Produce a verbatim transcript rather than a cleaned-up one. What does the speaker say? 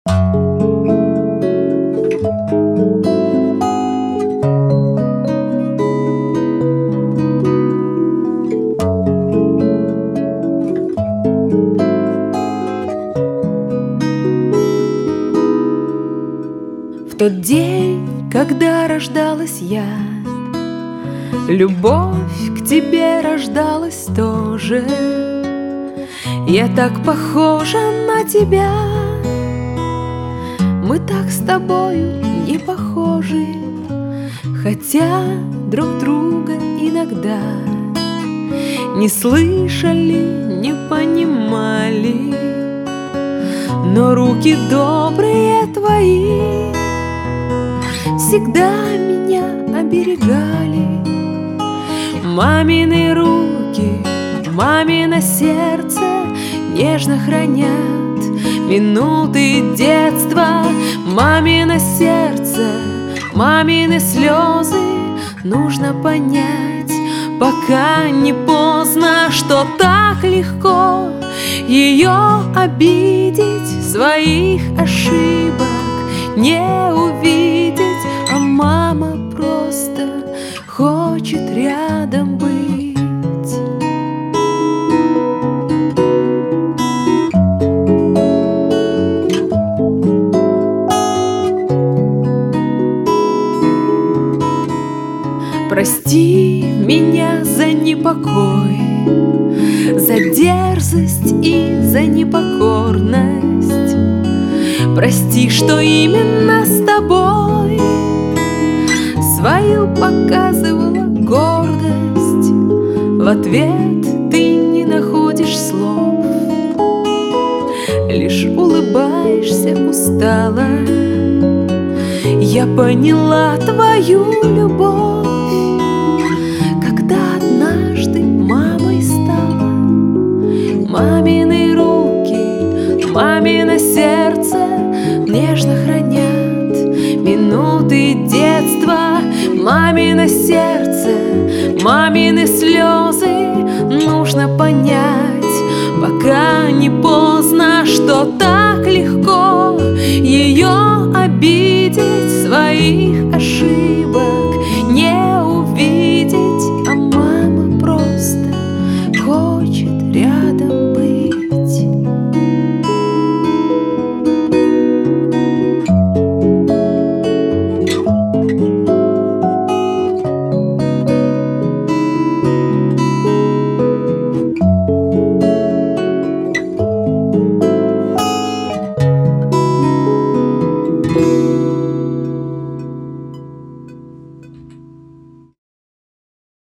В тот день, когда рождалась я, любовь к тебе рождалась тоже. Я так похожа на тебя, мы так с тобою не похожи, хотя друг друга иногда не слышали, не понимали. Но руки добрые твои всегда меня оберегали. Мамины руки, мамино сердце нежно хранят минуты детства. Мамино сердце, мамины слезы нужно понять, пока не поздно, что так легко ее обидеть, своих ошибок не увидеть. А мама просто хочет рядом быть. Прости меня за непокой, за дерзость и за непокорность. Прости, что именно с тобой свою показывала гордость. В ответ ты не находишь слов, лишь улыбаешься устало. Я поняла твою любовь, когда однажды мамой стала. Мамины руки, мамино сердце нежно хранят минуты детства. Мамино сердце, мамины слезы нужно понять, пока не поздно, что так легко ее обидеть, своих ошибок